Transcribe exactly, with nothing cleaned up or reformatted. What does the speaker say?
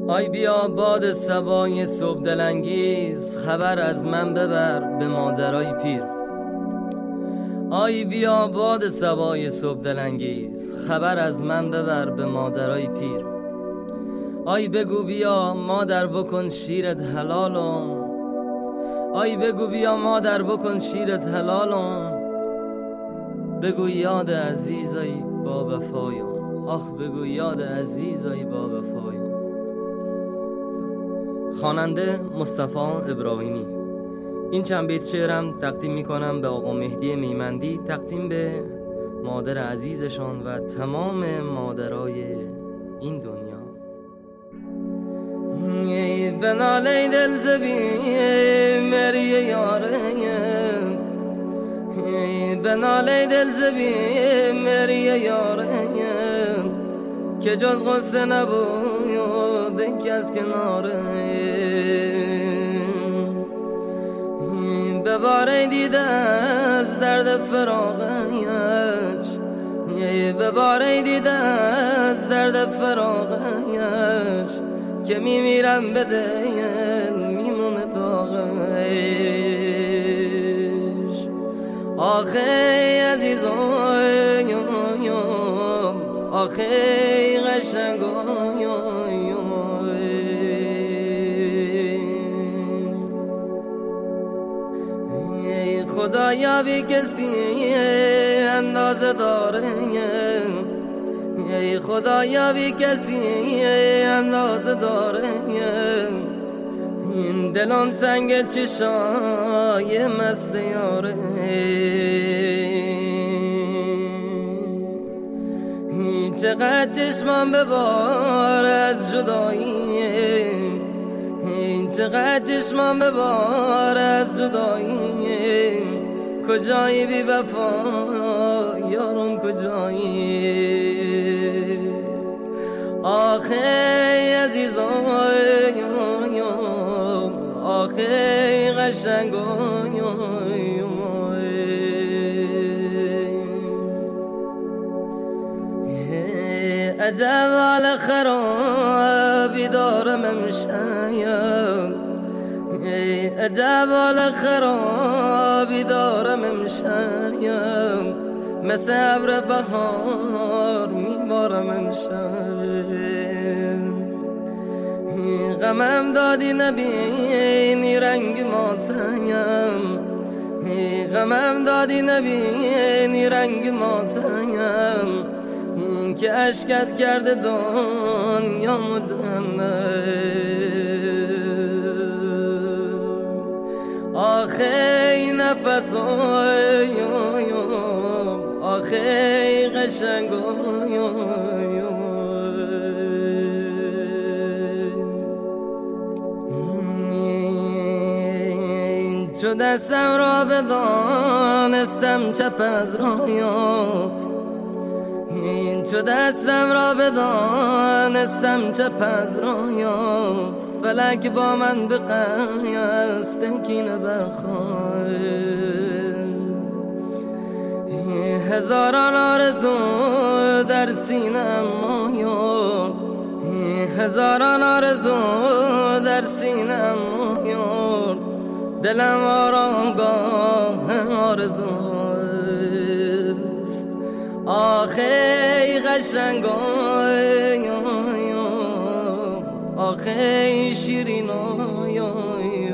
آی بیا باد صبای صبح دلانگیز، خبر از من ببر به مادرای پیر. آی بیا باد صبای صبح دلانگیز، خبر از من ببر به مادرای پیر. آی بگو بیا مادر بکن شیرت حلالم، آی بگو بیا مادر بکن شیرت حلالم. بگو یاد عزیزای با وفایم، آخ بگو یاد عزیزای با وفایم. خواننده مصطفی ابراهیمی. این چند بیت شعرم تقدیم میکنم به آقا مهدی میمندی، تقدیم به مادر عزیزشان و تمام مادرای این دنیا. بنالی دل زبی مری یاره، بنالی دل زبی مری یاره، که جز غصه نبود کس کناره. بباره دیده از درد فراغش، بباره دیده از درد فراغش، که میمیرم به دل میمونه داغش. آخی عزیزایم، آخی قشنگایم، خدایا بی کسی اندازه داره، ای خدایا بی کسی اندازه داره. این دلم سنگ چشای مست یاره، چقدر چشمم ببار از جدایی، چقدر چشمم ببار از جدایی. کجایی بی وفا یارم کجایی؟ آخی عزیزایم، آخی قشنگایم، عجب حال خرابی دارم امشب، عجب حال خرابی دارم امشب، مثل ابر بهار میبارم امشب. غمم دادی نبینی رنگ ماتم، غمم دادی نبینی رنگ ماتم، که اشکت کرده دنیا مجنن. آخی نفسایم، آخی قشنگایم، چو دستم را بدانستم چپ از رایاست، چو دستم را بدانستم چپ از رایاست. فلک با من به قصد کینه برخواست، هزاران آرزو در سینه‌ام مایان، هزاران آرزو در سینه‌ام مایان. دلم آرامگاه آرزوست، آخی قشنگایم، آخی شیرینایم.